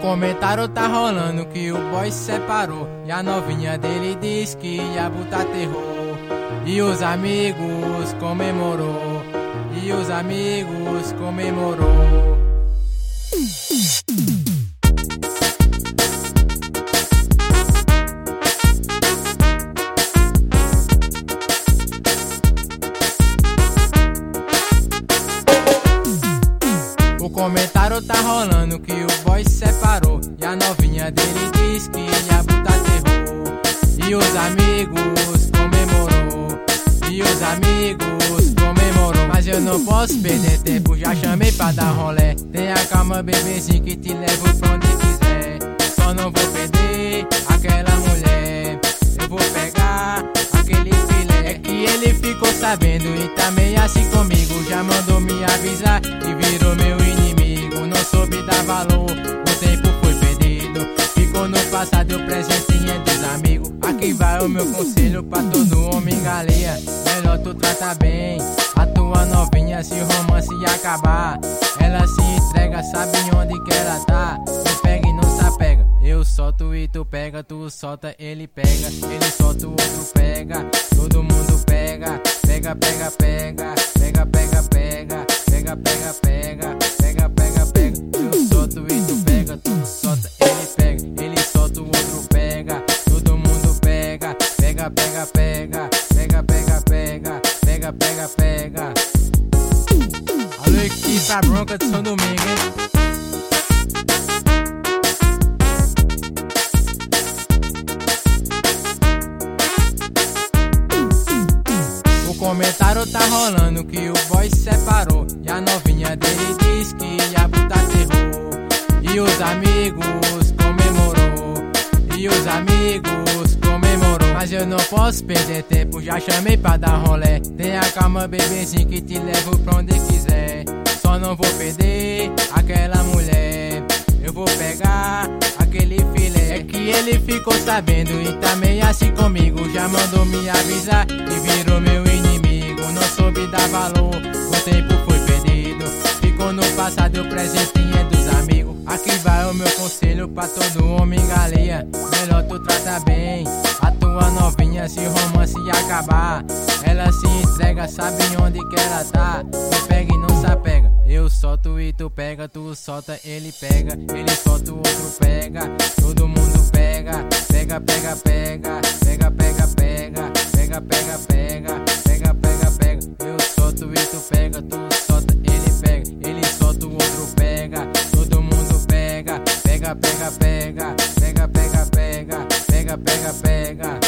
comentário tá rolando que o boy se separou e a novinha dele diz que ia botar terror. E os amigos comemorou, e os amigos comemorou. O comentário tá rolando que o boy se separou e a novinha dele diz que ia botar terror. E os amigos comemorou, e os amigos comemorou. Mas eu não posso perder tempo, já chamei pra dar rolé. Tenha calma, bebezinho, que te levo pra onde quiser. Só não vou perder aquela mulher, eu vou pegar aquele filé. É que ele ficou sabendo e tá meio assim comigo. Já mandou me avisar e virou meu inimigo. Não soube dar valor, o tempo foi perdido. Ficou no passado, o presentinho é dos amigos. Aqui vai o meu conselho pra todo homem galinha. Melhor tu tratar bem a tua novinha, se o romance acabar. Ela se entrega, sabe onde que ela tá. Tu pega e não se apega. Eu solto e tu pega, tu solta, ele pega. Ele solta, o outro pega, todo mundo pega. Pega, pega, pega, pega, pega, pega, pega, pega, pega, pega, pega, pega. Eu solto e tu pega, tu solta, ele pega. Ele solta, o outro pega, todo mundo pega. Pega, pega, pega, pega, pega, pega, pega, pega, pega. Alô, equipe pra bronca de São Domingo, hein? O comentário tá rolando que o boy se separou e a novinha dele diz que ia botar terror. E os amigos comemorou, e os amigos comemorou. Mas eu não posso perder tempo, já chamei pra dar rolé. Tenha calma, bebezinho, que te levo pra onde quiser. Só não vou perder aquela mulher, eu vou pegar aquele filé. É que ele ficou sabendo e tá meio assim comigo. Já mandou me avisar e virou meu inimigo. Não soube dar valor, o tempo foi perdido. Ficou no passado, o presentinho é dos amigos. Aqui vai o meu conselho pra todo homem galinha. Melhor tu tratar bem a tua novinha, se o romance acabar. Ela se entrega, sabe onde que ela tá. Tu pega e não se apega. Eu solto e tu pega, tu solta, ele pega. Ele solta, o outro pega, todo mundo pega. Pega, pega, pega, pega, pega, pega, pega, pega, pega, pega, pega, pega. Eu solto e tu pega, tu solta, ele pega. Ele solta, o outro pega, todo mundo pega. Pega, pega, pega, pega, pega, pega, pega, pega, pega.